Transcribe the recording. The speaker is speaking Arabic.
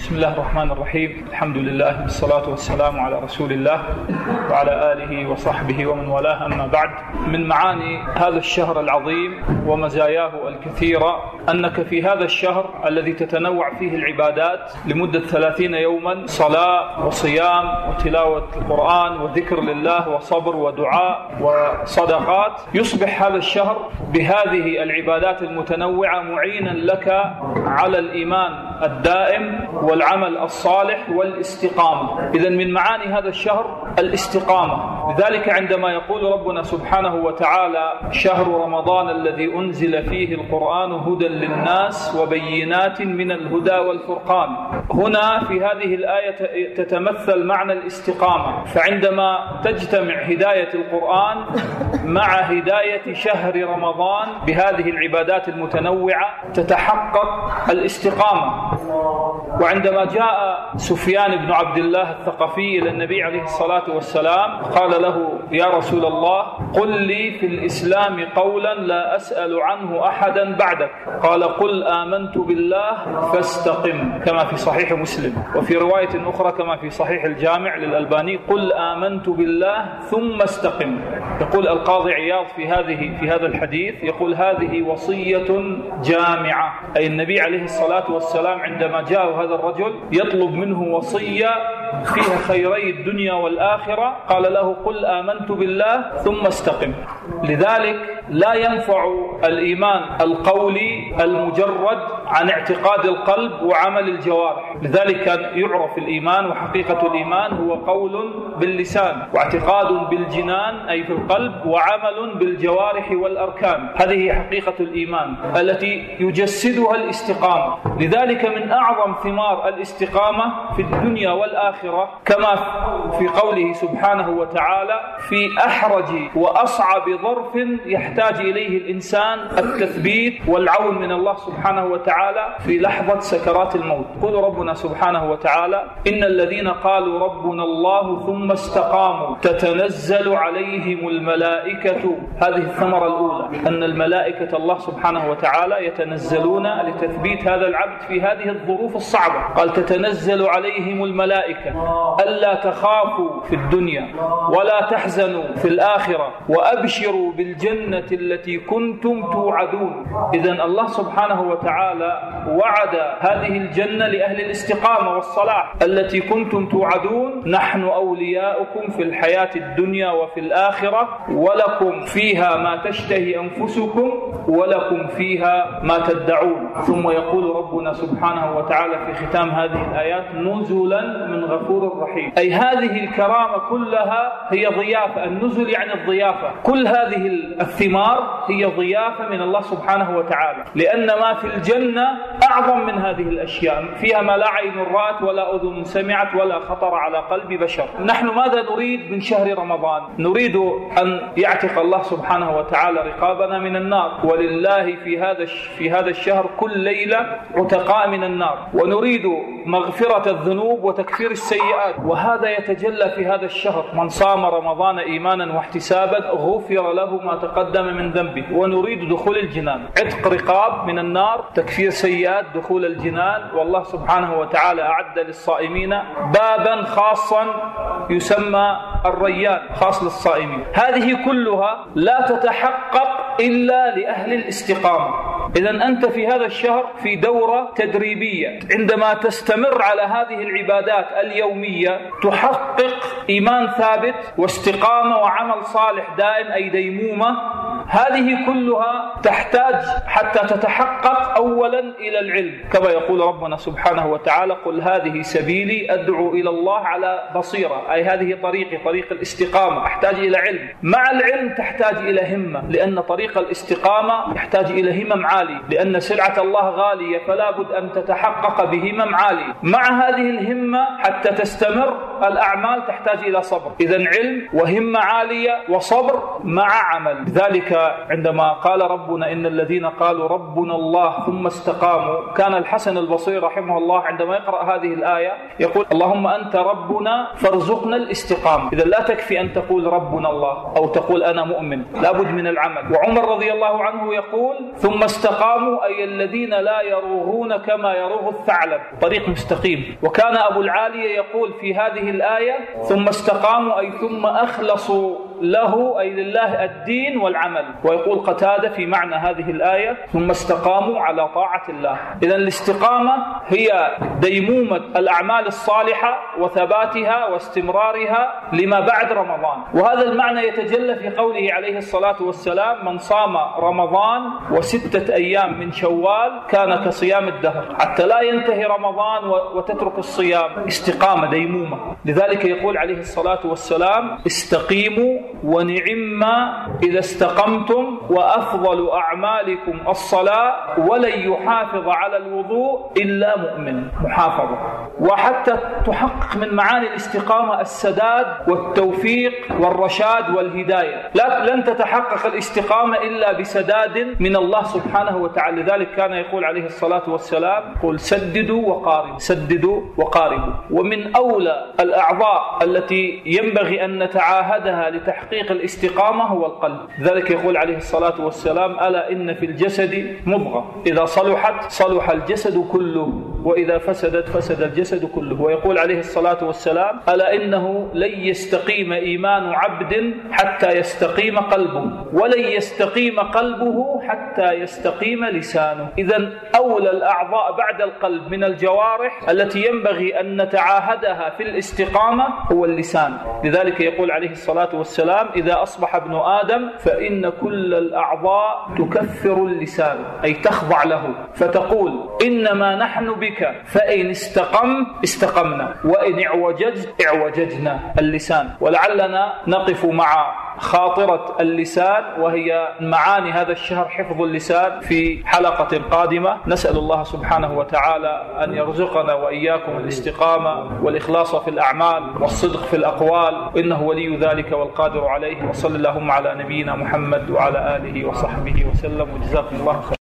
بسم الله الرحمن الرحيم. الحمد لله والصلاة والسلام على رسول الله وعلى آله وصحبه ومن والاه، أما بعد. من معاني هذا الشهر العظيم ومزاياه الكثيرة أنك في هذا الشهر الذي تتنوع فيه العبادات لمدة 30 يوما، صلاة وصيام وتلاوة القرآن وذكر لله وصبر ودعاء وصدقات، يصبح هذا الشهر بهذه العبادات المتنوعة معينا لك على الإيمان الدائم والعمل الصالح والاستقامة. إذن من معاني هذا الشهر الاستقامة. لذلك عندما يقول ربنا سبحانه وتعالى: شهر رمضان الذي أنزل فيه القرآن هدى للناس وبينات من الهدى والفرقان، هنا في هذه الآية تتمثل معنى الاستقامة. فعندما تجتمع هداية القرآن مع هداية شهر رمضان بهذه العبادات المتنوعة تتحقق الاستقامة. وعندما جاء سفيان بن عبد الله الثقفي إلى النبي عليه الصلاة والسلام قال له: يا رسول الله، قل لي في الإسلام قولا لا أسأل عنه أحدا بعدك. قال: قل آمنت بالله فاستقم، كما في صحيح مسلم. وفي رواية أخرى كما في صحيح الجامع للألباني: قل آمنت بالله ثم استقم. يقول القاضي عياض في هذا الحديث، يقول: هذه وصية جامعة، أي النبي عليه الصلاة والسلام عندما جاء هذا الرجل يطلب منه وصية فيها خيري الدنيا والآخرة قال له: قل آمنت بالله ثم استقم. لذلك لا ينفع الإيمان القولي المجرد عن اعتقاد القلب وعمل الجوارح. لذلك كان يعرف الإيمان، وحقيقة الإيمان هو قول باللسان واعتقاد بالجنان أي في القلب وعمل بالجوارح والأركان. هذه حقيقة الإيمان التي يجسدها الاستقامة. لذلك من أعظم ثمار الاستقامة في الدنيا والآخرة كما في قوله سبحانه وتعالى: في أحرج وأصعب ظرف يحتاج إليه الإنسان التثبيت والعون من الله سبحانه وتعالى في لحظة سكرات الموت. قال ربنا سبحانه وتعالى: إن الذين قالوا ربنا الله ثم استقاموا تتنزل عليهم الملائكة. هذه الثمرة الأولى، أن الملائكة الله سبحانه وتعالى يتنزلون لتثبيت هذا العبد في هذه الظروف الصعبة. قال: تتنزل عليهم الملائكة ألا تخافوا في الدنيا ولا تحزنوا في الآخرة وأبشروا بالجنة التي كنتم توعدون. إذن الله سبحانه وتعالى وعد هذه الجنة لأهل الاستقامة والصلاح التي كنتم توعدون: نحن أولياؤكم في الحياة الدنيا وفي الآخرة ولكم فيها ما تشتهي أنفسكم ولكم فيها ما تدعون. ثم يقول ربنا سبحانه وتعالى في ختام هذه الآيات: نزلا من غفور رحيم. أي هذه الكرامة كلها هي ضيافة. النزل يعني الضيافة. كل هذه الثمار هي ضيافة من الله سبحانه وتعالى، لأن ما في الجنة أعظم من هذه الأشياء، فيها ما لا عين رأت ولا أذن سمعت ولا خطر على قلب بشر. نحن ماذا نريد من شهر رمضان؟ نريد أن يعتق الله سبحانه وتعالى رقابنا من النار، ولله في هذا الشهر كل ليلة عتقاء من النار. ونريد مغفرة الذنوب وتكفير السيئات، وهذا يتجلى في هذا الشهر. من صام رمضان إيمانا واحتسابا غفر له ما تقدم من ذنبه. ونريد دخول الجنان، عتق رقاب من النار، تكفير سيئات، دخول الجنان. والله سبحانه وتعالى أعد للصائمين بابا خاصا يسمى الريان، خاص للصائمين. هذه كلها لا تتحقق إلا لأهل الاستقامة. إذن أنت في هذا الشهر في دورة تدريبية، عندما تستمر على هذه العبادات اليومية تحقق إيمان ثابت واستقامة وعمل صالح دائم أي ديمومة. هذه كلها تحتاج حتى تتحقق أولا إلى العلم، كما يقول ربنا سبحانه وتعالى: قل هذه سبيلي أدعو إلى الله على بصيرة. أي هذه طريق الاستقامة. أحتاج إلى علم، مع العلم تحتاج إلى همة، لأن طريق الاستقامة يحتاج إلى همم عالي، لأن سلعة الله غالية، فلا بد أن تتحقق بهمم عالية. مع هذه الهمة حتى تستمر الأعمال تحتاج إلى صبر. إذن علم وهمة عالية وصبر مع عمل. لذلك عندما قال ربنا إن الذين قالوا ربنا الله ثم استقاموا، كان الحسن البصري رحمه الله عندما يقرأ هذه الآية يقول اللهم أنت ربنا فارزقنا الاستقامة. إذا لا تكفي أن تقول ربنا الله أو تقول أنا مؤمن، لابد من العمل. وعمر رضي الله عنه يقول ثم استقاموا أي الذين لا يروغون كما يروغ الثعلب، طريق مستقيم. وكان أبو العالية يقول في هذه الآية ثم استقاموا أي ثم أخلصوا له أي لله الدين والعمل. ويقول قتادة في معنى هذه الآية ثم استقاموا على طاعة الله. إذن الاستقامة هي ديمومة الأعمال الصالحة وثباتها واستمرارها لما بعد رمضان. وهذا المعنى يتجلى في قوله عليه الصلاة والسلام من صام رمضان و6 أيام من شوال كان كصيام الدهر، حتى لا ينتهي رمضان وتترك الصيام. استقامة ديمومة. لذلك يقول عليه الصلاة والسلام استقيموا ونعم إذا استقمتم وأفضل أعمالكم الصلاة ولن يحافظ على الوضوء إلا مؤمن. محافظة. وحتى تحقق من معاني الاستقامة السداد والتوفيق والرشاد والهداية. لن تتحقق الاستقامة إلا بسداد من الله سبحانه وتعالى. لذلك كان يقول عليه الصلاة والسلام قل سددوا وقاربوا، سددوا وقاربوا. ومن أولى الأعضاء التي ينبغي أن نتعاهدها لتحقيق الاستقامة هو القلب. ذلك يقول عليه الصلاة والسلام ألا إن في الجسد مضغة إذا صلحت صلح الجسد كله وإذا فسدت فسد الجسد كله. ويقول عليه الصلاة والسلام ألا إنه لن يستقيم إيمان عبد حتى يستقيم قلبه ولن يستقيم قلبه حتى يستقيم لسانه. إذن أولى الأعضاء بعد القلب من الجوارح التي ينبغي أن نتعاهدها في الاستقامة هو اللسان. لذلك يقول عليه الصلاة والسلام إذا أصبح ابن آدم فإن كل الأعضاء تكفر اللسان أي تخضع له، فتقول إنما نحن بك فإن استقمت استقمنا وإن اعوججت اعوججنا. اللسان. ولعلنا نقف مع خاطرة اللسان وهي معاني هذا الشهر حفظ اللسان في حلقة قادمة. نسأل الله سبحانه وتعالى أن يرزقنا وإياكم الاستقامة والإخلاص في الأعمال والصدق في الأقوال، إنه ولي ذلك والقادر عليه. وصلى اللهم على نبينا محمد وعلى آله وصحبه وسلم، وجزاكم الله خيرا.